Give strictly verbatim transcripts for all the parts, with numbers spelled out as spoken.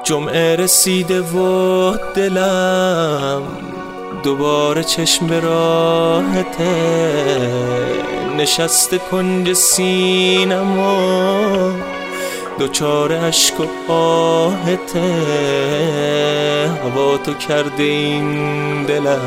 جمعه رسیده و دلم دوباره چشم به راهته، نشسته کنج سینم و دوچار عشق و آهته. هوا تو کرده این دلم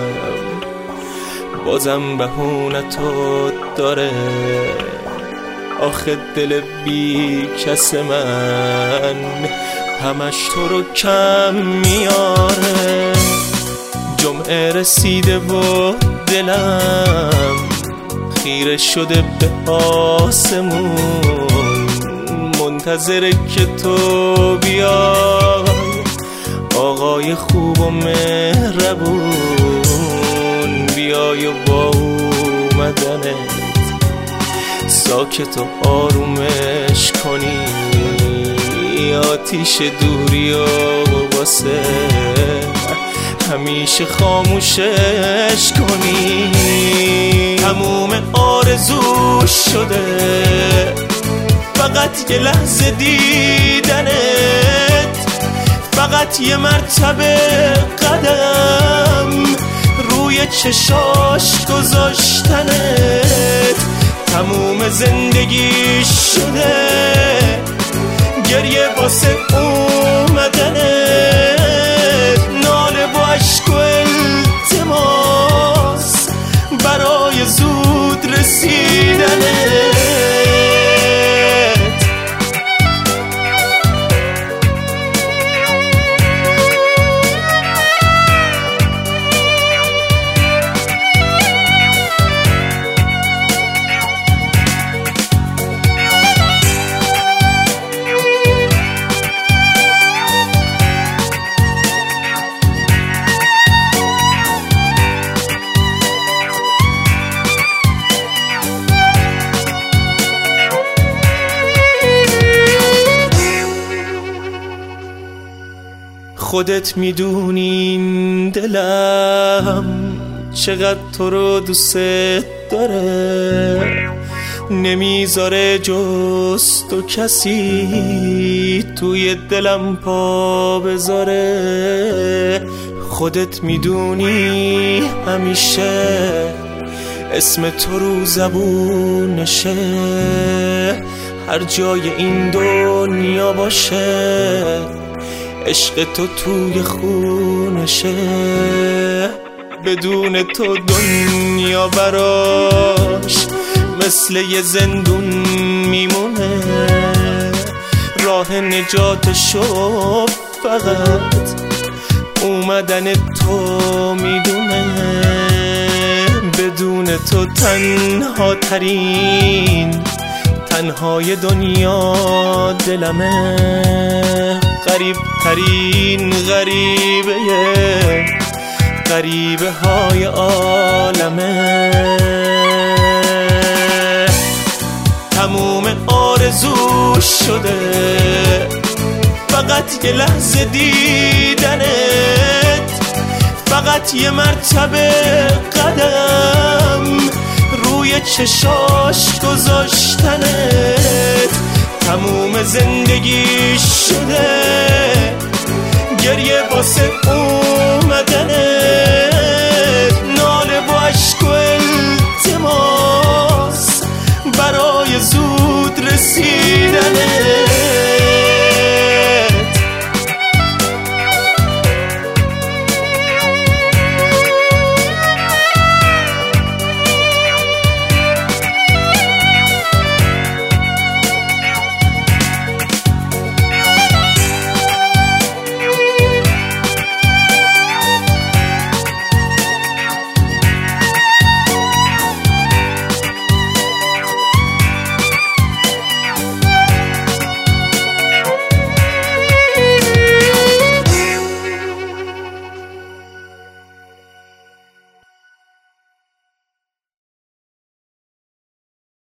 بازم بهونتو داره، آخه دل بی کس من همش تو رو کم میاره. جمعه رسیده و دلم خیره شده به آسمون، منتظره که تو بیای آقای خوب و مهربون. بیای و با اومدنت ساکت و آرومش کنی، آتیش دوری و واسه همیشه خاموشش کنی. تموم آرزو شده فقط یه لحظه دیدنت، فقط یه مرتبه قدم روی چشاش گذاشتنت. تموم زندگی شده گریه واسه اومدنت، ناله و عشق و التماس برای زود رسیدنت. خودت میدونین دلم چقدر تو رو دوست داره، نمیذاره جز تو کسی توی دلم پا بذاره. خودت میدونی همیشه اسم تو رو زبونشه، هر جای این دنیا باشه عشق تو توی خونشه. بدون تو دنیا براش مثل یه زندون میمونه، راه نجاتشو فقط اومدن تو میدونه. بدون تو تنها ترین تنهای دنیا دلمه، غریب ترین غریبه غریبه های عالمه. تموم آرزو شده فقط یه لحظه دیدنت، فقط یه مرتبه قدم روی چشاش گذاشتنت. تموم زندگی شده گریه واسه اومدنت، ناله و عشق و التماس برای زود رسیدنت.